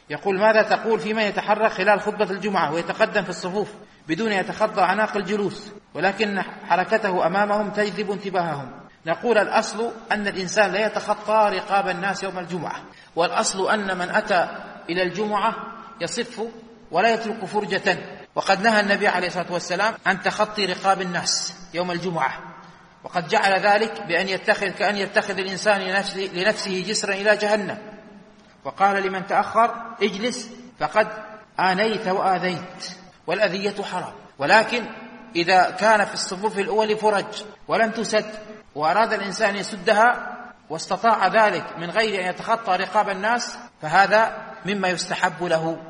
يقول: ماذا تقول فيما يتحرك خلال خطبة الجمعة ويتقدم في الصفوف بدون يتخطى عناق الجلوس، ولكن حركته أمامهم تجذب انتباههم؟ نقول: الأصل أن الإنسان لا يتخطى رقاب الناس يوم الجمعة، والأصل أن من أتى إلى الجمعة يصف ولا يترك فرجة، وقد نهى النبي عليه الصلاة والسلام عن تخطي رقاب الناس يوم الجمعة، وقد جعل ذلك كأن يتخذ الإنسان لنفسه جسرا إلى جهنم، وقال لمن تأخر: اجلس فقد آنيت وآذيت، والأذية حرام. ولكن إذا كان في الصفوف الأول فرج ولم تسد، وأراد الإنسان يسدها واستطاع ذلك من غير أن يتخطى رقاب الناس، فهذا مما يستحب له